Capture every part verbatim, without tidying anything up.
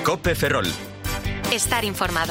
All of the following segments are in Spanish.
COPE Ferrol. Estar informado.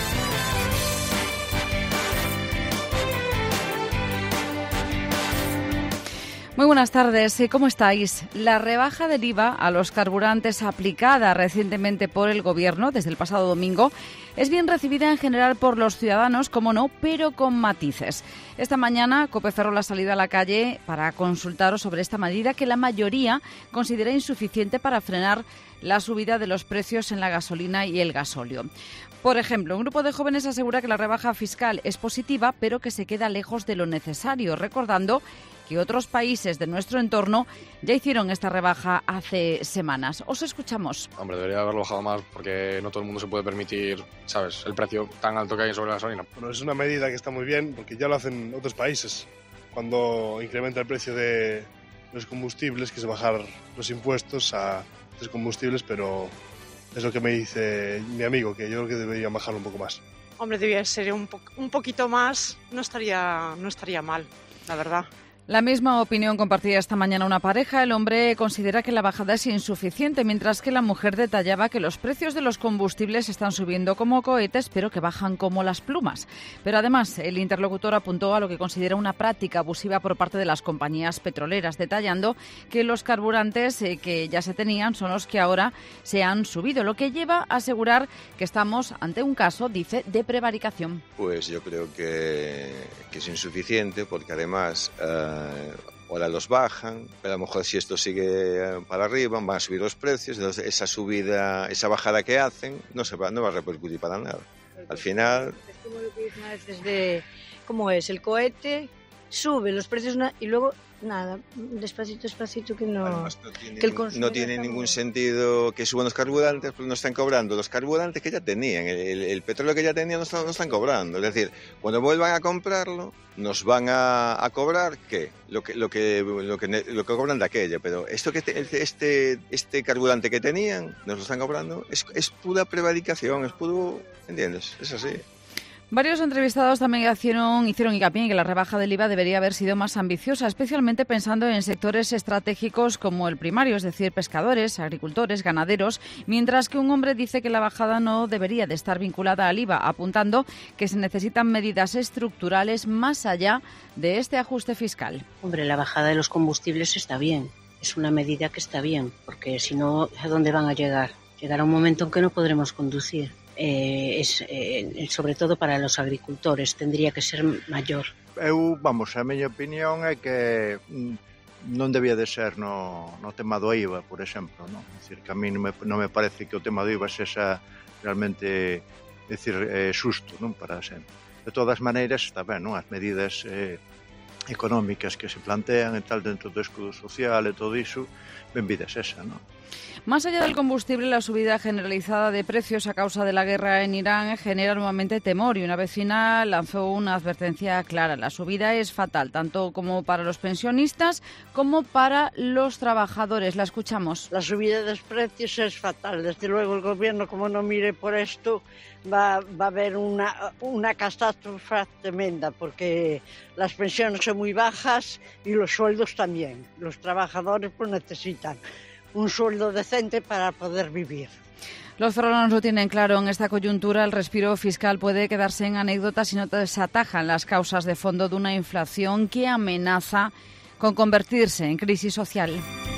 Muy buenas tardes, ¿cómo estáis? La rebaja del I V A a los carburantes aplicada recientemente por el Gobierno desde el pasado domingo es bien recibida en general por los ciudadanos, como no, pero con matices. Esta mañana COPE Ferrol ha salido a la calle para consultaros sobre esta medida que la mayoría considera insuficiente para frenar la subida de los precios en la gasolina y el gasóleo. Por ejemplo, un grupo de jóvenes asegura que la rebaja fiscal es positiva, pero que se queda lejos de lo necesario, recordando que otros países de nuestro entorno ya hicieron esta rebaja hace semanas. Os escuchamos. Hombre, debería haberlo bajado más porque no todo el mundo se puede permitir, ¿sabes?, el precio tan alto que hay sobre la gasolina. Bueno, es una medida que está muy bien porque ya lo hacen otros países. Cuando incrementa el precio de los combustibles, que es bajar los impuestos a los combustibles, pero es lo que me dice mi amigo, que yo creo que debería bajarlo un poco más. Hombre, debería ser un, po- un poquito más, no estaría, no estaría mal, la verdad. La misma opinión compartía esta mañana una pareja. El hombre considera que la bajada es insuficiente, mientras que la mujer detallaba que los precios de los combustibles están subiendo como cohetes, pero que bajan como las plumas. Pero además, el interlocutor apuntó a lo que considera una práctica abusiva por parte de las compañías petroleras, detallando que los carburantes eh, que ya se tenían son los que ahora se han subido, lo que lleva a asegurar que estamos ante un caso, dice, de prevaricación. Pues yo creo que, que es insuficiente porque además eh, ahora los bajan, pero a lo mejor si esto sigue para arriba van a subir los precios, entonces esa subida, esa bajada que hacen no se va, no va a repercutir para nada. Al final... Es como lo que dicen a veces de cómo es, el cohete sube los precios y luego nada, despacito, despacito que no... Además, no tiene, que el no tiene ningún sentido que suban los carburantes, pues no están cobrando los carburantes que ya tenían, el, el, el petróleo que ya tenían no están, no están cobrando. Es decir, cuando vuelvan a comprarlo, nos van a, a cobrar ¿qué? Lo que, lo, que, lo, que, lo que cobran de aquella, pero esto que te, este, este carburante que tenían, nos lo están cobrando, es, es pura prevaricación, es puro, ¿entiendes? Es así. Varios entrevistados también hicieron, hicieron hincapié en que la rebaja del I V A debería haber sido más ambiciosa, especialmente pensando en sectores estratégicos como el primario, es decir, pescadores, agricultores, ganaderos, mientras que un hombre dice que la bajada no debería de estar vinculada al I V A, apuntando que se necesitan medidas estructurales más allá de este ajuste fiscal. Hombre, la bajada de los combustibles está bien, es una medida que está bien, porque si no, ¿a dónde van a llegar? Llegará un momento en que no podremos conducir. Eh, es, eh, sobre todo para los agricultores, tendría que ser mayor. Eu, vamos, a miña opinión é que non debía de ser no, no tema do I V A, por exemplo, non? É dicir, que a mí non me, non me parece que o tema do I V A sexa realmente, é dicir, eh, xusto, non, para sempre. De todas maneiras, está ben, non? As medidas eh, económicas que se plantean e tal dentro do escudo social e todo iso, benvidas esa, non? Más allá del combustible, la subida generalizada de precios a causa de la guerra en Irán genera nuevamente temor y una vecina lanzó una advertencia clara. La subida es fatal, tanto como para los pensionistas como para los trabajadores. La escuchamos. La subida de los precios es fatal. Desde luego el gobierno, como no mire por esto, va, va a haber una, una catástrofe tremenda porque las pensiones son muy bajas y los sueldos también. Los trabajadores pues necesitan un sueldo decente para poder vivir. Los ferrolanos lo tienen claro. En esta coyuntura el respiro fiscal puede quedarse en anécdota si no se atajan las causas de fondo de una inflación que amenaza con convertirse en crisis social.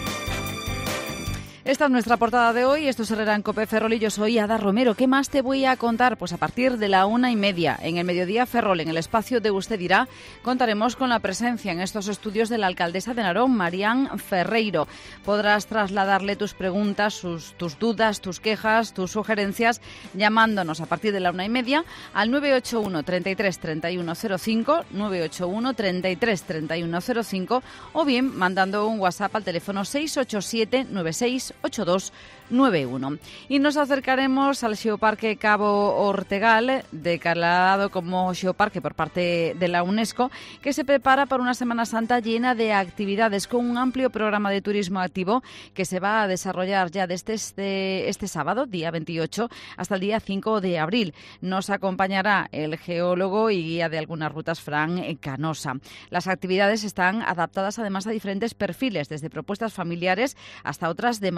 Esta es nuestra portada de hoy. Esto es Herrera en COPE Ferrol y yo soy Ada Romero. ¿Qué más te voy a contar? Pues a partir de la una y media, en el Mediodía Ferrol, en el espacio de Usted Dirá, contaremos con la presencia en estos estudios de la alcaldesa de Narón, Marián Ferreiro. Podrás trasladarle tus preguntas, sus, tus dudas, tus quejas, tus sugerencias, llamándonos a partir de la una y media al nueve ocho uno, treinta y tres, treinta y uno cero cinco, nueve ocho uno, treinta y tres, treinta y uno cero cinco, o bien mandando un WhatsApp al teléfono seis ocho siete, nueve seis ocho dos nueve uno. Y nos acercaremos al Xeoparque Cabo Ortegal, declarado como Xeoparque por parte de la UNESCO, que se prepara para una Semana Santa llena de actividades, con un amplio programa de turismo activo que se va a desarrollar ya desde este, este sábado, día veintiocho, hasta el día cinco de abril. Nos acompañará el geólogo y guía de algunas rutas, Fran Canosa. Las actividades están adaptadas además a diferentes perfiles, desde propuestas familiares hasta otras de mayor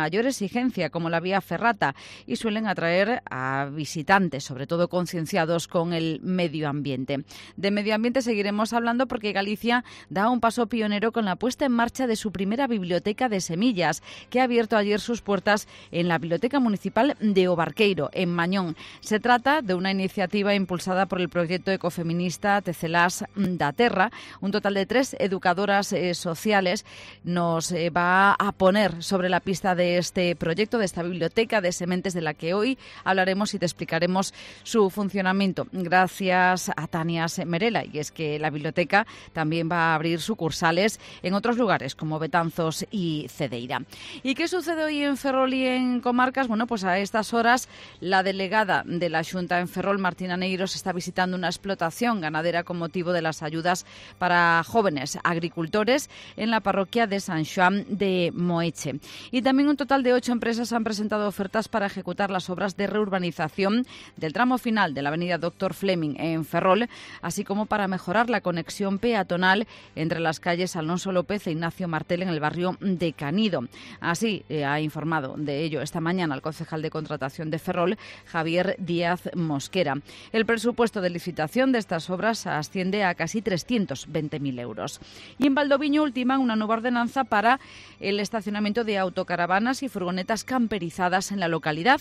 mayor exigencia, como la vía ferrata, y suelen atraer a visitantes, sobre todo concienciados con el medio ambiente. De medio ambiente seguiremos hablando porque Galicia da un paso pionero con la puesta en marcha de su primera biblioteca de semillas, que ha abierto ayer sus puertas en la Biblioteca Municipal de Obarqueiro, en Mañón. Se trata de una iniciativa impulsada por el proyecto ecofeminista Tecelás da Terra. Un total de tres educadoras eh, sociales nos eh, va a poner sobre la pista de este proyecto, de esta biblioteca de sementes de la que hoy hablaremos y te explicaremos su funcionamiento. Gracias a Tania Merela. Y es que la biblioteca también va a abrir sucursales en otros lugares como Betanzos y Cedeira. ¿Y qué sucede hoy en Ferrol y en comarcas? Bueno, pues a estas horas la delegada de la Xunta en Ferrol, Martina Neiros, está visitando una explotación ganadera con motivo de las ayudas para jóvenes agricultores en la parroquia de San Xoán de Moeche. Y también un total de ocho empresas han presentado ofertas para ejecutar las obras de reurbanización del tramo final de la avenida Doctor Fleming en Ferrol, así como para mejorar la conexión peatonal entre las calles Alonso López e Ignacio Martel en el barrio de Canido. Así eh, ha informado de ello esta mañana el concejal de contratación de Ferrol, Javier Díaz Mosquera. El presupuesto de licitación de estas obras asciende a casi trescientos veinte mil euros. Y en Valdoviño ultiman una nueva ordenanza para el estacionamiento de autocaravanas y furgonetas camperizadas en la localidad.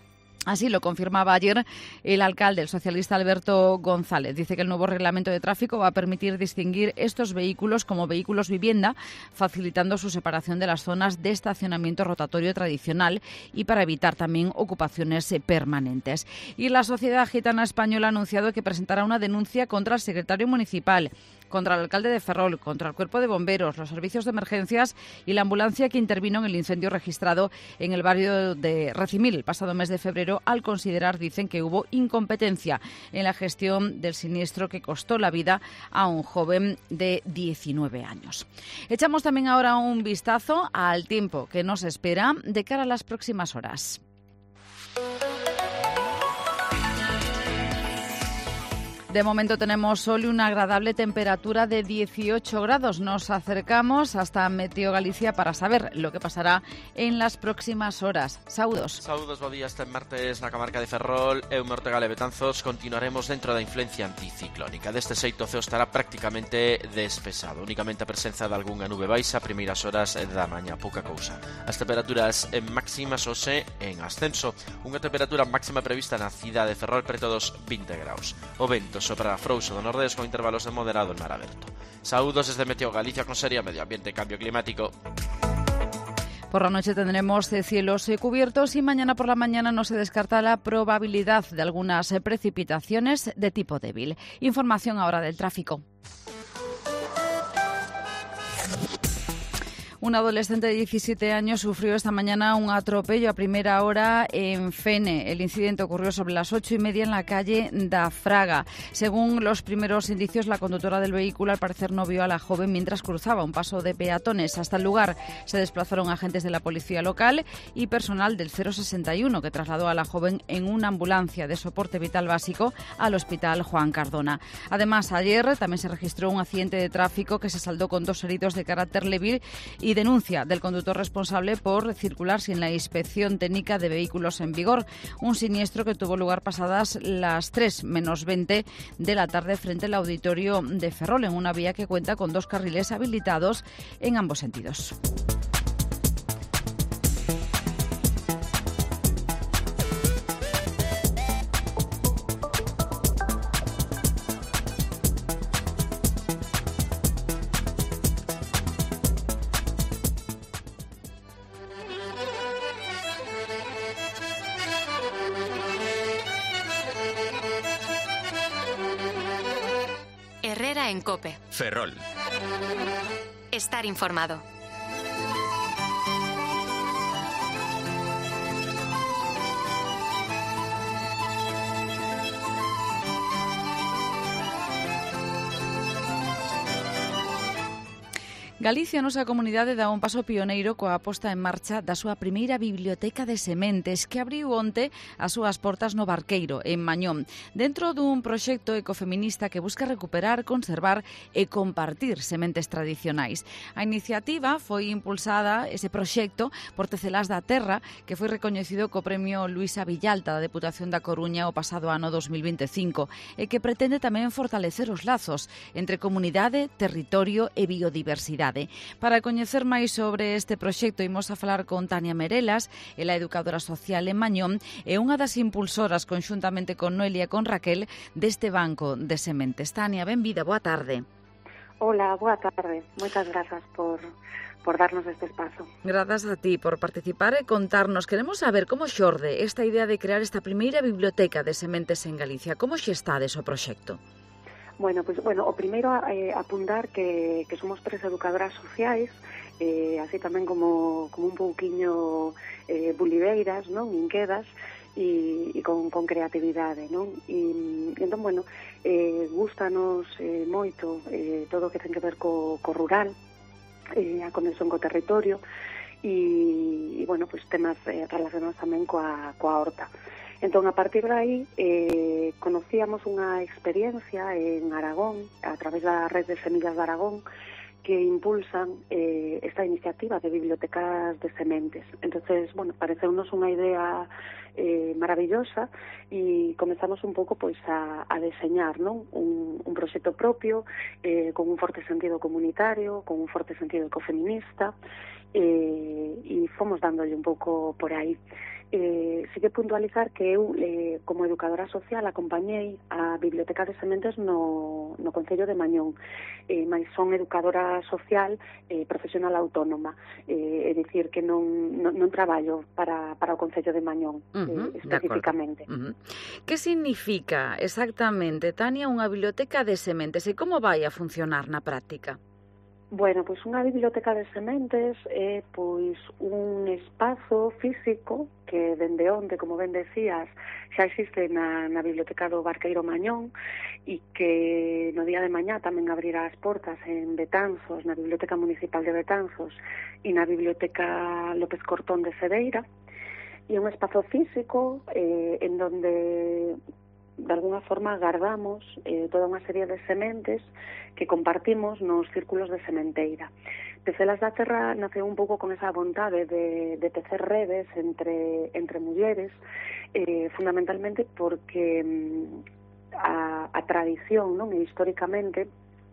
Así lo confirmaba ayer el alcalde, el socialista Alberto González. Dice que el nuevo reglamento de tráfico va a permitir distinguir estos vehículos como vehículos vivienda, facilitando su separación de las zonas de estacionamiento rotatorio tradicional y para evitar también ocupaciones permanentes. Y la Sociedad Gitana Española ha anunciado que presentará una denuncia contra el secretario municipal, contra el alcalde de Ferrol, contra el cuerpo de bomberos, los servicios de emergencias y la ambulancia que intervino en el incendio registrado en el barrio de Recimil el pasado mes de febrero, al considerar, dicen, que hubo incompetencia en la gestión del siniestro que costó la vida a un joven de diecinueve años. Echamos también ahora un vistazo al tiempo que nos espera de cara a las próximas horas. De momento tenemos sol y una agradable temperatura de dieciocho grados. Nos acercamos hasta Meteo Galicia para saber lo que pasará en las próximas horas. Saúdos. Saúdos, bo día. Este martes na comarca de Ferrol e Ortegal e Betanzos continuaremos dentro da influencia anticiclónica. Deste xeito o ceo estará prácticamente despexado. Únicamente a presenza de algunha nube baixa a primeiras horas da mañá, pouca cousa. As temperaturas máximas hoxe en ascenso. Unha temperatura máxima prevista na cidade de Ferrol preto dos vinte graus. O vento sopra frouxo do nordés con intervalos de moderado en mar aberto. Saúdos desde Meteo Galicia con Seria Medio Ambiente e Cambio Climático. Por la noche tendremos cielos cubiertos y mañana por la mañana no se descarta la probabilidad de algunas precipitaciones de tipo débil. Información ahora del tráfico. Un adolescente de diecisiete años sufrió esta mañana un atropello a primera hora en Fene. El incidente ocurrió sobre las ocho y media en la calle da Fraga. Según los primeros indicios, la conductora del vehículo al parecer no vio a la joven mientras cruzaba un paso de peatones. Hasta el lugar se desplazaron agentes de la policía local y personal del cero sesenta y uno, que trasladó a la joven en una ambulancia de soporte vital básico al Hospital Juan Cardona. Además, ayer también se registró un accidente de tráfico que se saldó con dos heridos de carácter leve y denuncia del conductor responsable por circular sin la inspección técnica de vehículos en vigor. Un siniestro que tuvo lugar pasadas las tres menos veinte de la tarde frente al auditorio de Ferrol, en una vía que cuenta con dos carriles habilitados en ambos sentidos. Herrera en COPE. Ferrol. Estar informado. Galicia, a nosa comunidade, dá un paso pioneiro coa posta en marcha da súa primeira biblioteca de sementes que abriu onte as súas portas no Barqueiro, en Mañón, dentro dun proxecto ecofeminista que busca recuperar, conservar e compartir sementes tradicionais. A iniciativa foi impulsada, ese proxecto, por Tecelás da Terra, que foi recoñecido co Premio Luisa Villalta da Deputación da Coruña o pasado ano dos mil vinte e cinco e que pretende tamén fortalecer os lazos entre comunidade, territorio e biodiversidade. Para coñecer máis sobre este proxecto imos a falar con Tania Merelas, ela é educadora social en Mañón e unha das impulsoras conxuntamente con Noelia e con Raquel deste banco de sementes. Tania, benvida, boa tarde. Hola, boa tarde. Moitas grazas por, por darnos este espazo. Grazas a ti por participar e contarnos. Queremos saber como xorde esta idea de crear esta primeira biblioteca de sementes en Galicia. Como xe estades o proxecto? Bueno, pues, bueno, o primeiro eh, apuntar que, que somos tres educadoras sociais, eh, así tamén como, como un pouquiño eh, bulideiras, non? Inquedas, e, e con, con creatividade, non? E, e entón, bueno, eh, gustanos eh, moito eh, todo o que ten que ver co, co rural, eh, a conexión co territorio, e, e bueno, pues temas eh, relacionados tamén coa, coa horta. Entón, a partir de aí, eh, conocíamos unha experiencia en Aragón, a través da Red de Semillas de Aragón, que impulsan eh, esta iniciativa de bibliotecas de sementes. Entonces, bueno, pareceunos unha idea eh, maravillosa e comezamos un pouco pois a, a deseñar, non? Un, un proxecto propio, eh, con un forte sentido comunitario, con un forte sentido ecofeminista, eh, e fomos dándolle un pouco por aí. Eh, sí que puntualizar que eu, eh, como educadora social, acompañei a Biblioteca de Sementes no, no Concello de Mañón, eh, mais son educadora social eh, profesional autónoma, eh, é dicir, que non, non, non traballo para, para o Concello de Mañón, uh-huh, eh, especificamente. Uh-huh. Que significa exactamente, Tania, unha biblioteca de sementes e como vai a funcionar na práctica? Bueno, pois unha biblioteca de sementes é pois un espazo físico que dende onde, como ben decías, xa existe na, na Biblioteca do Barqueiro Mañón e que no día de mañá tamén abrirá as portas en Betanzos, na Biblioteca Municipal de Betanzos e na Biblioteca López Cortón de Cedeira. E un espazo físico eh, en donde de alguna forma guardamos eh, toda unha serie de sementes que compartimos nos círculos de sementeira. Tecelás da Terra naceu un pouco con esa vontade de, de tecer redes entre, entre mulleres, eh, fundamentalmente porque mm, a, a tradición, non? E históricamente,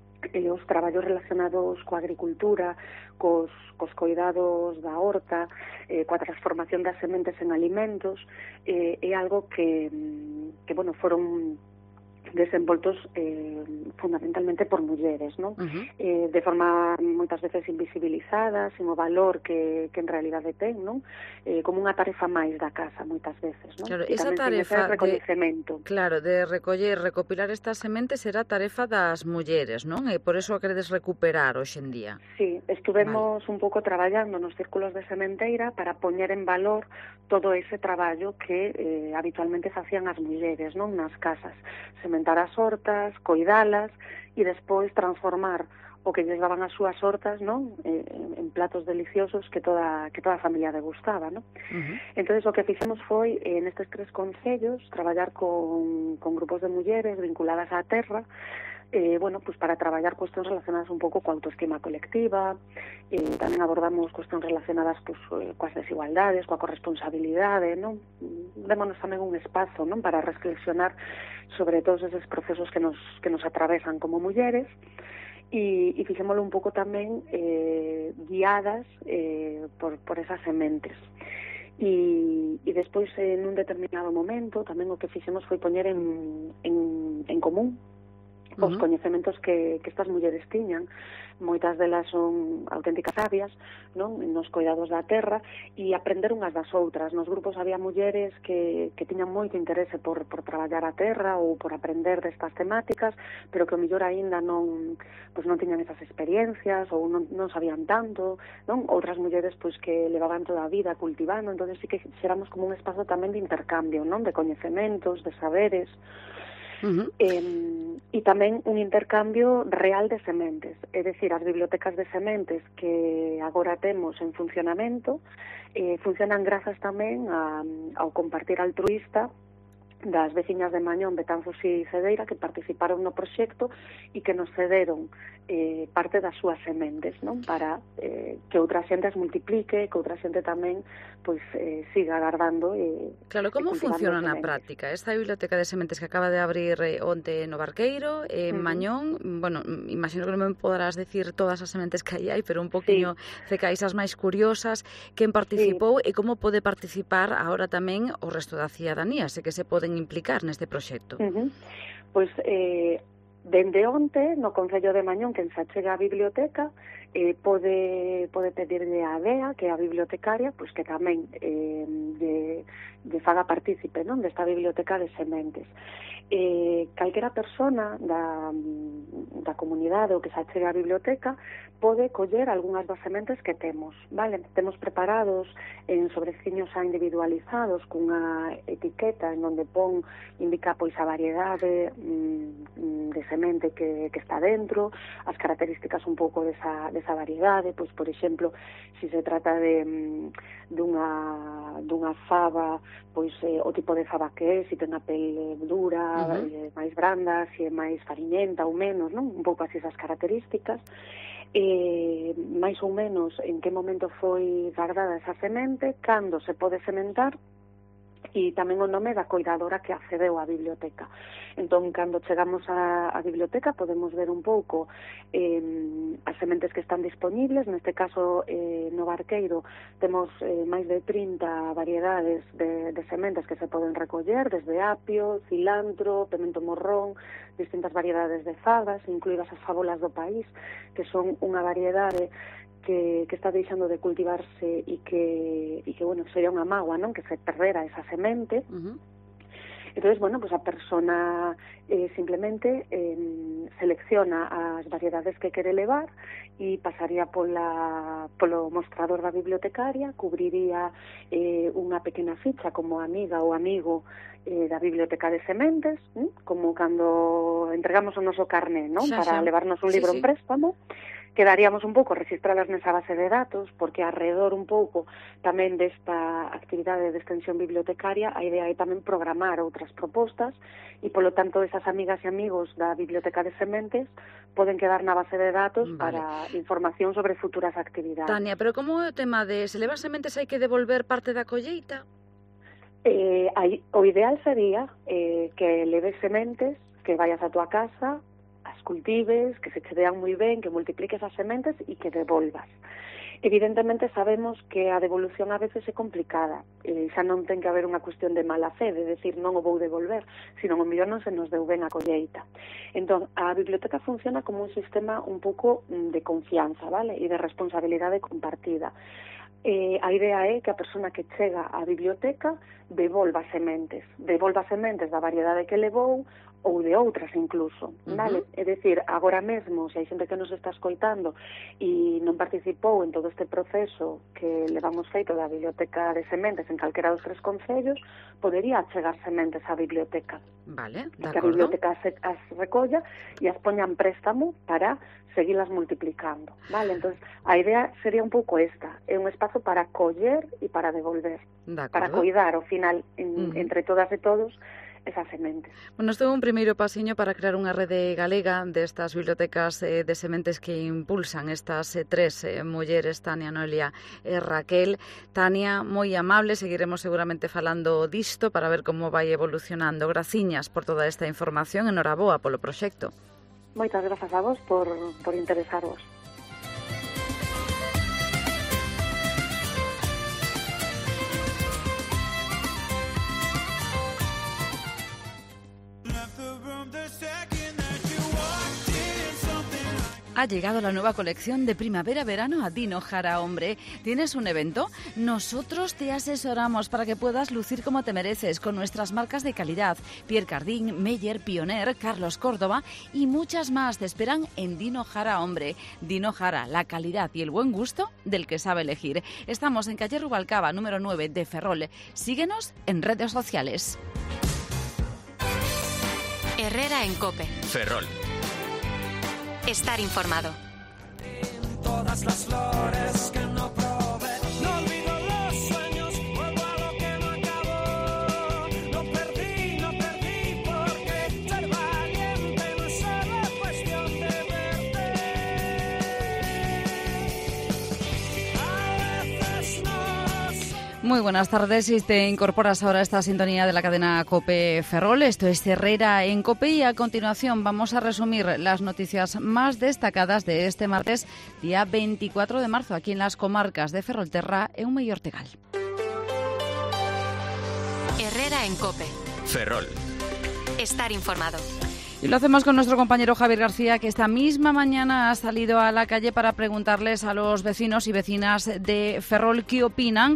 e os traballos relacionados coa agricultura, cos, cos coidados da horta, eh, coa transformación das sementes en alimentos, eh, é algo que, que bueno, foron desenvoltos eh, fundamentalmente por mulleres, non? Uh-huh. Eh, de forma moitas veces invisibilizadas, sin o valor que, que en realidade ten, non? Eh, como unha tarefa máis da casa, moitas veces, non? Claro, e esa tarefa de recoñecemento. Claro, de recoller, recopilar estas sementes será tarefa das mulleres, non? E por eso a queredes recuperar hoxe en día. Sí, estuvemos vale. un pouco traballando nos círculos de sementeira para poñer en valor todo ese traballo que eh, habitualmente facían as mulleres, non? Nas casas. Sementar as hortas, coidalas e despois transformar o que lles daban as súas hortas, non? Eh, en platos deliciosos que toda que toda a familia degustaba, non? Uh-huh. Entonces o que fixemos foi en estes tres concellos traballar con, con grupos de mulleres vinculadas á terra, eh, bueno, pues para traballar cuestións relacionadas un pouco coa autoestima colectiva, eh, tamén abordamos cuestións relacionadas pues, coas desigualdades, coa corresponsabilidade, non? Démonos tamén un espazo, non? Para reflexionar sobre todos esos procesos que nos, que nos atravesan como mulleres, e, e fixémolo un pouco tamén eh, guiadas eh, por, por esas sementes. E, e despois, en un determinado momento, tamén o que fixemos foi poñer en, en, en común os uh-huh. coñecementos que, que estas mulleres tiñan. Moitas delas son auténticas sabias, non? Nos coidados da terra, e aprender unhas das outras. Nos grupos había mulleres que, que tiñan moito interese por, por traballar a terra ou por aprender destas temáticas, pero que o mellor aínda non, pues non tiñan esas experiencias ou non, non sabían tanto, non? Outras mulleres pues, que levaban toda a vida cultivando, entonces sí que xeramos como un espazo tamén de intercambio, non? De coñecementos, de saberes. Uh-huh. Eh, e tamén un intercambio real de sementes, é dicir, as bibliotecas de sementes que agora temos en funcionamento eh, funcionan grazas tamén a, ao compartir altruísta das veciñas de Mañón, Betanzos e Cedeira que participaron no proxecto e que nos cederon eh, parte das súas sementes, non? Para eh, que outra xente as multiplique, que outra xente tamén pois eh, siga agardando e Claro, como e cultivando funciona na sementes. práctica? Esta biblioteca de sementes que acaba de abrir eh, onte no Barqueiro, en Ujú. Mañón, bueno, imagino que non me poderás decir todas as sementes que aí hai, pero un poquinho cecais as máis curiosas, quen participou e como pode participar agora tamén o resto da cidadanía, se que se poden implicar neste proxecto. Uh-huh. Pois eh, dende onte no Concello de Mañón quen se achega á biblioteca eh, pode, pode pedirle a Bea, que é a bibliotecaria, pois que tamén eh, de, de faga partícipe, non, desta biblioteca de sementes. Eh, calquera persona da, da comunidade ou que se achega á biblioteca pode coller algunhas das sementes que temos, vale? Temos preparados en sobreciños xa individualizados cunha etiqueta en onde pon, indica pois a variedade mm, de semente que, que está dentro, as características un pouco desa, desa variedade, pois por exemplo, se se trata de mm, dunha, dunha fava, pois eh, o tipo de fava que é, se ten a pel dura, uh-huh. eh, máis branda, se é máis fariñenta ou menos, non? Un pouco así esas características. Eh, máis ou menos en que momento foi guardada esa semente, cando se pode sementar e tamén o nome da coidadora que accedeu á biblioteca. Entón, cando chegamos á, á biblioteca podemos ver un pouco eh, as sementes que están disponibles. Neste caso, eh, no Barqueiro temos eh, máis de trinta variedades de, de sementes que se poden recoller, desde apio, cilantro, pemento morrón, distintas variedades de fagas, incluídas as fábulas do país, que son unha variedade que, que está deixando de cultivarse e que, e que bueno, sería unha mágoa, non? Que se perdera esa semente. Uh-huh. Entonces, bueno, pues a persona eh, simplemente eh, selecciona as variedades que quere levar e pasaría pola, polo mostrador da bibliotecaria, cubriría eh, unha pequena ficha como amiga ou amigo eh, da biblioteca de sementes, ¿eh? Como cando entregamos o noso carné, ¿no? Xa, para xa. levarnos un libro sí, en préstamo. Quedaríamos un pouco registradas nesa base de datos, porque alrededor un pouco tamén desta actividade de extensión bibliotecaria a idea é tamén programar outras propostas e, polo tanto, esas amigas e amigos da Biblioteca de Sementes poden quedar na base de datos vale. Para información sobre futuras actividades. Tania, pero como é o tema de se levas sementes hai que devolver parte da colleita? Eh, hai, o ideal sería eh, que leves sementes, que vayas a tua casa, as cultives, que se che vean moi ben, que multipliques as sementes e que devolvas. Evidentemente sabemos que a devolución a veces é complicada, e xa non ten que haber unha cuestión de mala fe, de decir non o vou devolver, sino o mellor non se nos deu ben a colleita. Entón, a biblioteca funciona como un sistema un pouco de confianza, vale? E de responsabilidade compartida. Eh, a idea é que a persona que chega á biblioteca devolva sementes, devolva sementes da variedade que levou ou de outras incluso, vale? Uh-huh. É dicir, agora mesmo, se hai xente que nos está escoitando e non participou en todo este proceso que levamos feito da Biblioteca de Sementes en calquera dos tres concellos, podería chegar sementes á biblioteca. Vale, de acordo. Que a biblioteca as, as recolla e as poña en préstamo para seguilas multiplicando, vale? Entón, a idea sería un pouco esta, é un espazo para coller e para devolver, de para coidar ao final en, uh-huh. entre todas e todos esas sementes. Bueno, isto é un primeiro pasiño para crear unha rede galega destas bibliotecas eh, de sementes que impulsan estas eh, tres eh, mulleres, Tania, Noelia e Raquel. Tania, moi amable, seguiremos seguramente falando disto para ver como vai evolucionando. Graciñas por toda esta información, enhoraboa polo proxecto. Moitas grazas a vos por, por interesarvos. Ha llegado la nueva colección de primavera-verano a Dino Jara Hombre. ¿Tienes un evento? Nosotros te asesoramos para que puedas lucir como te mereces con nuestras marcas de calidad. Pierre Cardin, Meyer, Pioner, Carlos Córdoba y muchas más te esperan en Dino Jara Hombre. Dino Jara, la calidad y el buen gusto del que sabe elegir. Estamos en calle Rubalcaba, número nueve de Ferrol. Síguenos en redes sociales. Herrera en COPE. Ferrol. Estar informado. Todas las flores que no probé, no olvido los sueños, vuelvo a lo que no acabó. No perdí, no perdí, porque ser valiente no es solo cuestión de verte. A veces no. Muy buenas tardes, si te incorporas ahora a esta sintonía de la cadena COPE Ferrol. Esto es Herrera en COPE y a continuación vamos a resumir las noticias más destacadas de este martes, día veinticuatro de marzo, aquí en las comarcas de Ferrolterra, Eume y Ortegal. Herrera en COPE. Ferrol. Estar informado. Y lo hacemos con nuestro compañero Javier García, que esta misma mañana ha salido a la calle para preguntarles a los vecinos y vecinas de Ferrol qué opinan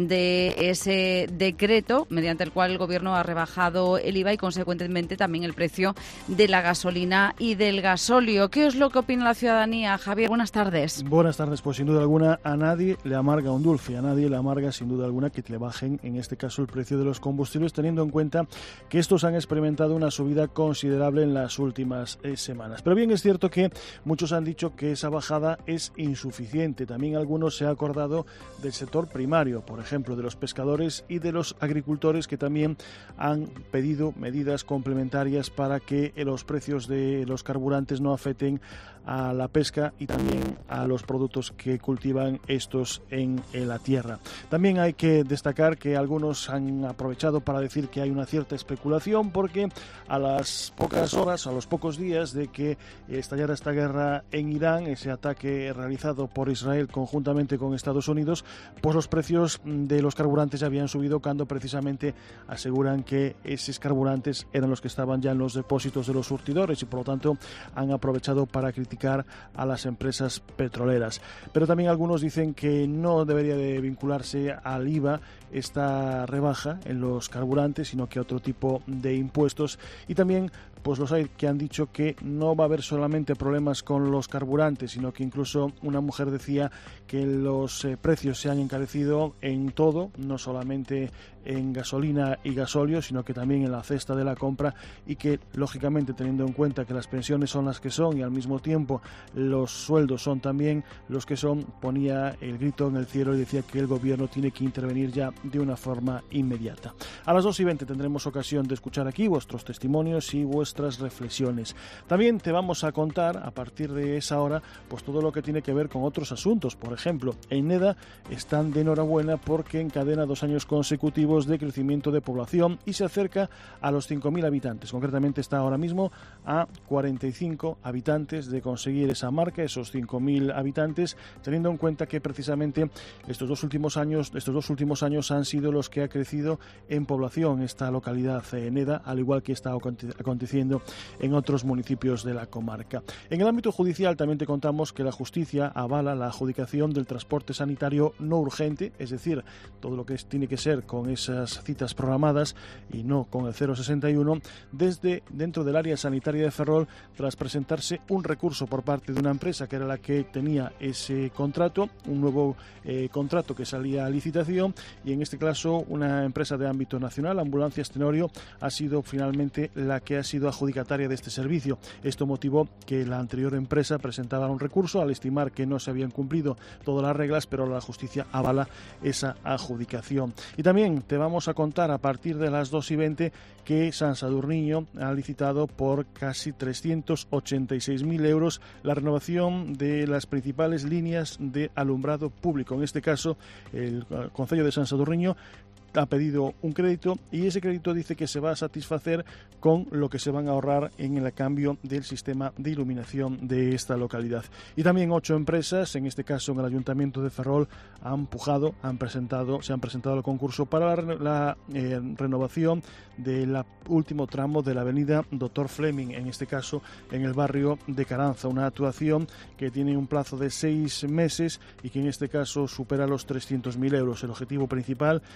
de ese decreto mediante el cual el Gobierno ha rebajado el I V A y, consecuentemente, también el precio de la gasolina y del gasóleo. ¿Qué es lo que opina la ciudadanía? Javier, buenas tardes. Buenas tardes. Pues sin duda alguna a nadie le amarga un dulce, a nadie le amarga sin duda alguna que le bajen, en este caso, el precio de los combustibles, teniendo en cuenta que estos han experimentado una subida considerable en las últimas eh, semanas. Pero bien es cierto que muchos han dicho que esa bajada es insuficiente. También algunos se han acordado del sector primario, por ejemplo, de los pescadores y de los agricultores, que también han pedido medidas complementarias para que los precios de los carburantes no afecten a la pesca y también a los productos que cultivan estos en, en la tierra. También hay que destacar que algunos han aprovechado para decir que hay una cierta especulación, porque a las pocas horas, a los pocos días de que estallara esta guerra en Irán, ese ataque realizado por Israel conjuntamente con Estados Unidos, pues los precios de los carburantes ya habían subido, cuando precisamente aseguran que esos carburantes eran los que estaban ya en los depósitos de los surtidores y por lo tanto han aprovechado para criticar a las empresas petroleras. Pero también algunos dicen que no debería de vincularse al I V A esta rebaja en los carburantes, sino que a otro tipo de impuestos. Y también pues los hay que han dicho que no va a haber solamente problemas con los carburantes, sino que incluso una mujer decía que los eh, precios se han encarecido en todo, no solamente en gasolina y gasóleo, sino que también en la cesta de la compra, y que, lógicamente, teniendo en cuenta que las pensiones son las que son y al mismo tiempo los sueldos son también los que son, ponía el grito en el cielo y decía que el Gobierno tiene que intervenir ya de una forma inmediata. A las dos y veinte tendremos ocasión de escuchar aquí vuestros testimonios y vuestras reflexiones. También te vamos a contar, a partir de esa hora, pues todo lo que tiene que ver con otros asuntos. Por ejemplo, en Neda están de enhorabuena porque encadena dos años consecutivos de crecimiento de población y se acerca a los cinco mil habitantes. Concretamente está ahora mismo a cuarenta y cinco habitantes de conseguir esa marca, esos cinco mil habitantes, teniendo en cuenta que precisamente estos dos últimos años, estos dos últimos años han sido los que ha crecido en población esta localidad de Neda, al igual que está aconteciendo en otros municipios de la comarca. En el ámbito judicial también te contamos que la justicia avala la adjudicación del transporte sanitario no urgente, es decir, todo lo que es, tiene que ser con esas citas programadas y no con el cero sesenta y uno, desde dentro del área sanitaria de Ferrol, tras presentarse un recurso por parte de una empresa que era la que tenía ese contrato, un nuevo eh, contrato que salía a licitación, y en este caso una empresa de ámbito nacional, Ambulancias Tenorio, ha sido finalmente la que ha sido adjudicataria de este servicio. Esto motivó que la anterior empresa presentara un recurso al estimar que no se habían cumplido todas las reglas, pero la justicia avala esa adjudicación. Y también te vamos a contar a partir de las dos y veinte que San Sadurniño ha licitado por casi trescientos ochenta y seis mil euros la renovación de las principales líneas de alumbrado público. En este caso, el Concello de San Sadurniño ha pedido un crédito y ese crédito dice que se va a satisfacer con lo que se van a ahorrar en el cambio del sistema de iluminación de esta localidad. Y también ocho empresas, en este caso en el Ayuntamiento de Ferrol, han pujado, han presentado, se han presentado al concurso para la, la eh, renovación del último tramo de la avenida Doctor Fleming, en este caso en el barrio de Caranza, una actuación que tiene un plazo de seis meses y que en este caso supera los trescientos mil euros. El objetivo principal del gobierno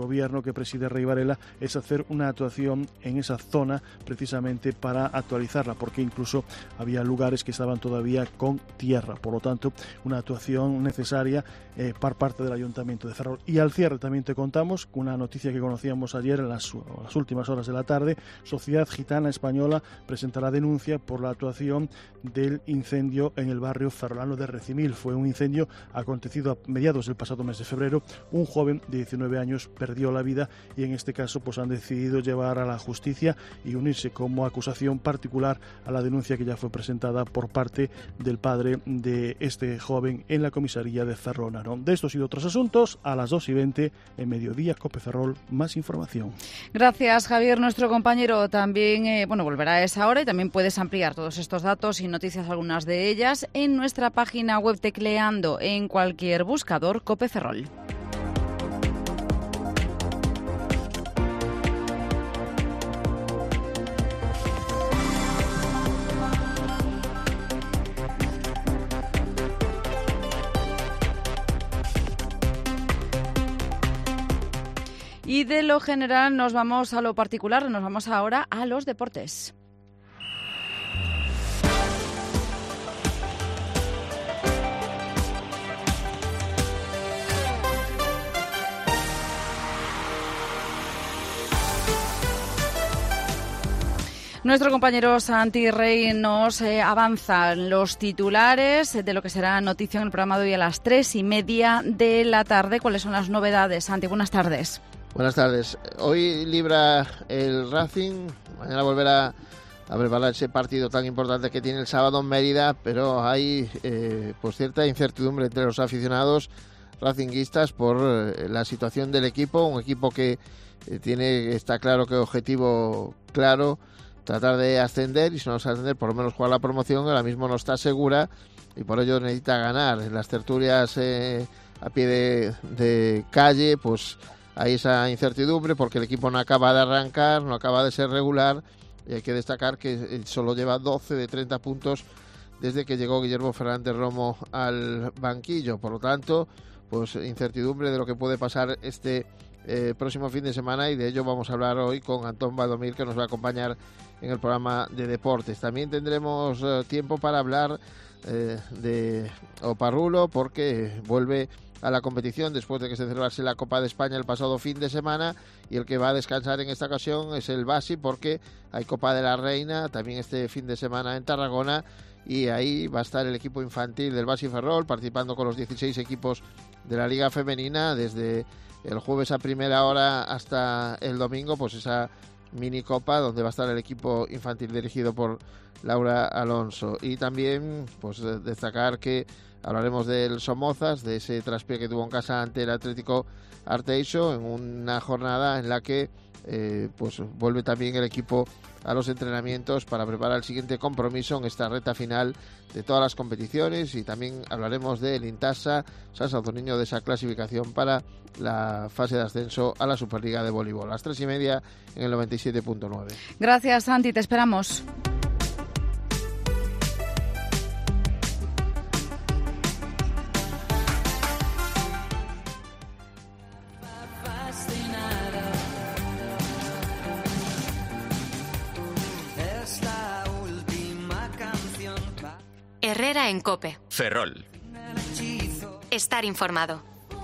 gobierno que preside Rey Varela es hacer una actuación en esa zona precisamente para actualizarla, porque incluso había lugares que estaban todavía con tierra. Por lo tanto, una actuación necesaria eh, por parte del Ayuntamiento de Ferrol. Y al cierre también te contamos una noticia que conocíamos ayer en las, las últimas horas de la tarde. Sociedad Gitana Española presentará denuncia por la actuación del incendio en el barrio ferrolano de Recimil. Fue un incendio acontecido a mediados del pasado mes de febrero. Un joven de diecinueve años perdió la vida y en este caso pues han decidido llevar a la justicia y unirse como acusación particular a la denuncia que ya fue presentada por parte del padre de este joven en la comisaría de Ferrol. De estos y de otros asuntos, a las dos y veinte en Mediodía Cope Ferrol, más información. Gracias, Javier. Nuestro compañero también eh, bueno, volverá a esa hora y también puedes ampliar todos estos datos y noticias, algunas de ellas, en nuestra página web tecleando en cualquier buscador Cope Ferrol. Y de lo general nos vamos a lo particular, nos vamos ahora a los deportes. Nuestro compañero Santi Rey nos eh, avanza los titulares de lo que será noticia en el programa de hoy a las tres y media de la tarde. ¿Cuáles son las novedades, Santi? Buenas tardes. Buenas tardes. Hoy libra el Racing, mañana volverá a preparar ese partido tan importante que tiene el sábado en Mérida, pero hay eh, pues cierta incertidumbre entre los aficionados racinguistas por eh, la situación del equipo, un equipo que eh, tiene, está claro que objetivo claro, tratar de ascender, y si no se ascender, por lo menos jugar la promoción, que ahora mismo no está segura y por ello necesita ganar. En las tertulias eh, a pie de, de calle, pues hay esa incertidumbre porque el equipo no acaba de arrancar, no acaba de ser regular, y hay que destacar que solo lleva doce de treinta puntos desde que llegó Guillermo Fernández Romo al banquillo. Por lo tanto, pues incertidumbre de lo que puede pasar este eh, próximo fin de semana, y de ello vamos a hablar hoy con Antón Valdomir, que nos va a acompañar en el programa de deportes. También tendremos eh, tiempo para hablar eh, de Oparrulo, porque vuelve a la competición después de que se celebrase la Copa de España el pasado fin de semana, y el que va a descansar en esta ocasión es el Basi, porque hay Copa de la Reina también este fin de semana en Tarragona, y ahí va a estar el equipo infantil del Basi Ferrol participando con los dieciséis equipos de la Liga Femenina desde el jueves a primera hora hasta el domingo, pues esa mini copa donde va a estar el equipo infantil dirigido por Laura Alonso. Y también pues destacar que hablaremos del Somozas, de ese traspié que tuvo en casa ante el Atlético Arteixo, en una jornada en la que eh, pues vuelve también el equipo a los entrenamientos para preparar el siguiente compromiso en esta recta final de todas las competiciones. Y también hablaremos del Intasa San Sadurniño, de esa clasificación para la fase de ascenso a la Superliga de Voleibol. A las tres y media en el noventa y siete punto nueve. Gracias, Santi, te esperamos. Herrera en COPE. Ferrol. Estar informado.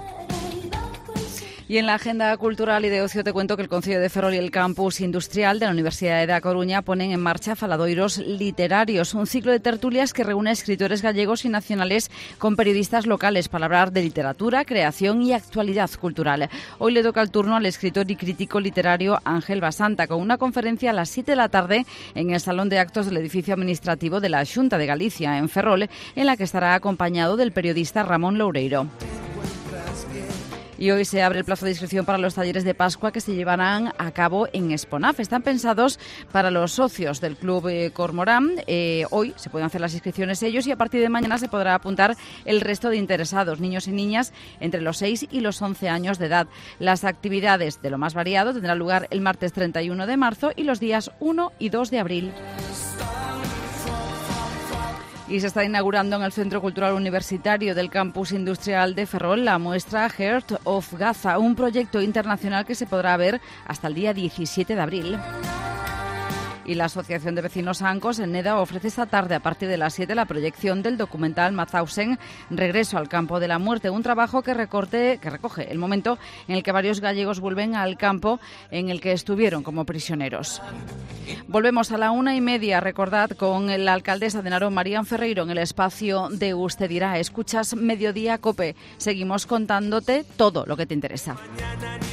Y en la agenda cultural y de ocio te cuento que el Concello de Ferrol y el Campus Industrial de la Universidad de A Coruña ponen en marcha Faladoiros Literarios, un ciclo de tertulias que reúne escritores gallegos y nacionales con periodistas locales para hablar de literatura, creación y actualidad cultural. Hoy le toca el turno al escritor y crítico literario Ángel Basanta, con una conferencia a las siete de la tarde en el Salón de Actos del edificio administrativo de la Xunta de Galicia, en Ferrol, en la que estará acompañado del periodista Ramón Loureiro. Y hoy se abre el plazo de inscripción para los talleres de Pascua que se llevarán a cabo en Esponaf. Están pensados para los socios del Club eh, Cormorán. Eh, hoy se pueden hacer las inscripciones ellos y a partir de mañana se podrá apuntar el resto de interesados, niños y niñas entre los seis y los once años de edad. Las actividades de lo más variado tendrán lugar el martes treinta y uno de marzo y los días uno y dos de abril. Y se está inaugurando en el Centro Cultural Universitario del Campus Industrial de Ferrol la muestra Heart of Gaza, un proyecto internacional que se podrá ver hasta el día diecisiete de abril. Y la Asociación de Vecinos Ancos en Neda ofrece esta tarde a partir de las siete la proyección del documental Mauthausen, Regreso al campo de la muerte, un trabajo que, recorte, que recoge el momento en el que varios gallegos vuelven al campo en el que estuvieron como prisioneros. Volvemos a la una y media, recordad, con la alcaldesa de Narón, Marían Ferreiro, en el espacio de Usted Dirá. Escuchas Mediodía Cope. Seguimos contándote todo lo que te interesa. Mañana ni